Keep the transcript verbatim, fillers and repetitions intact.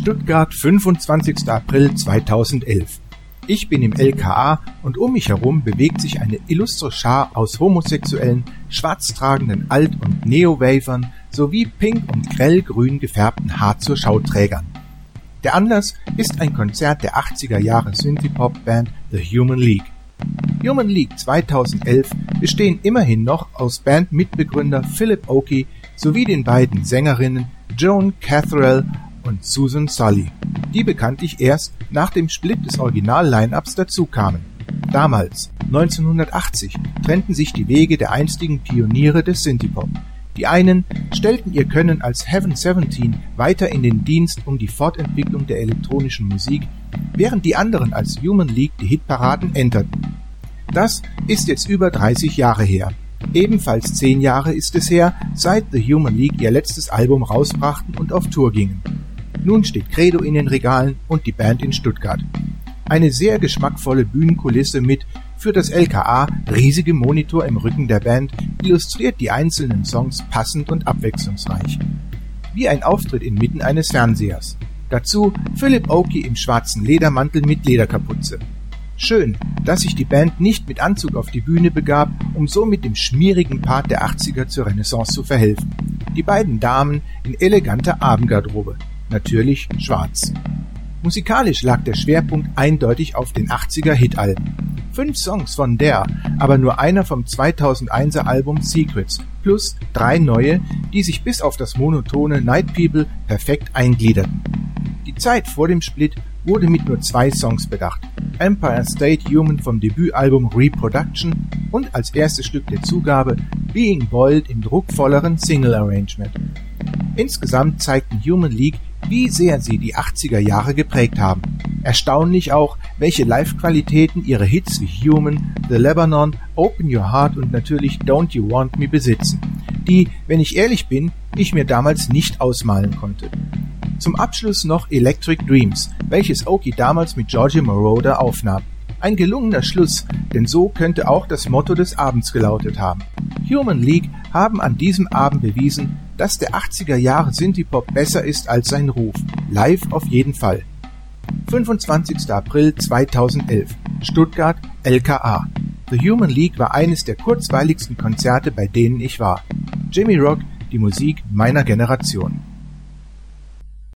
Stuttgart, fünfundzwanzigster April zweitausendelf. Ich bin im L K A und um mich herum bewegt sich eine illustre Schar aus homosexuellen, schwarztragenden Alt- und Neo-Wavern sowie pink- und grellgrün gefärbten Haar-zur-Schau-Trägern. Der Anlass ist ein Konzert der achtziger Jahre Synthie-Pop-Band The Human League. Human League zweitausendelf bestehen immerhin noch aus Bandmitbegründer Philip Oakey sowie den beiden Sängerinnen Joan Catherall und Susan Sully, die bekanntlich erst nach dem Split des Original-Line-Ups dazukamen. Damals, neunzehnhundertachtzig, trennten sich die Wege der einstigen Pioniere des Synthie-Pop. Die einen stellten ihr Können als Heaven Seventeen weiter in den Dienst um die Fortentwicklung der elektronischen Musik, während die anderen als Human League die Hitparaden enterten. Das ist jetzt über dreißig Jahre her. Ebenfalls zehn Jahre ist es her, seit The Human League ihr letztes Album rausbrachten und auf Tour gingen. Nun steht Credo in den Regalen und die Band in Stuttgart. Eine sehr geschmackvolle Bühnenkulisse mit, für das L K A, riesigem Monitor im Rücken der Band illustriert die einzelnen Songs passend und abwechslungsreich. Wie ein Auftritt inmitten eines Fernsehers. Dazu Philip Oakey im schwarzen Ledermantel mit Lederkapuze. Schön, dass sich die Band nicht mit Anzug auf die Bühne begab, um so mit dem schmierigen Part der achtziger zur Renaissance zu verhelfen. Die beiden Damen in eleganter Abendgarderobe. Natürlich schwarz. Musikalisch lag der Schwerpunkt eindeutig auf den achtziger Hitalben. Fünf Songs von der, aber nur einer vom zweitausendeiner Album Secrets, plus drei neue, die sich bis auf das monotone Night People perfekt eingliederten. Die Zeit vor dem Split wurde mit nur zwei Songs bedacht. Empire State Human vom Debütalbum Reproduction und als erstes Stück der Zugabe Being Boiled im druckvolleren Single-Arrangement. Insgesamt zeigten Human League, wie sehr sie die achtziger Jahre geprägt haben. Erstaunlich auch, welche Live-Qualitäten ihre Hits wie Human, The Lebanon, Open Your Heart und natürlich Don't You Want Me besitzen, die, wenn ich ehrlich bin, ich mir damals nicht ausmalen konnte. Zum Abschluss noch Electric Dreams, welches Oakey damals mit Giorgio Moroder aufnahm. Ein gelungener Schluss, denn so könnte auch das Motto des Abends gelautet haben. Human League haben an diesem Abend bewiesen, dass der achtziger Jahre Synthie-Pop besser ist als sein Ruf. Live auf jeden Fall. fünfundzwanzigster April zweitausendelf. Stuttgart, L K A. The Human League war eines der kurzweiligsten Konzerte, bei denen ich war. Jimmy Rock, die Musik meiner Generation.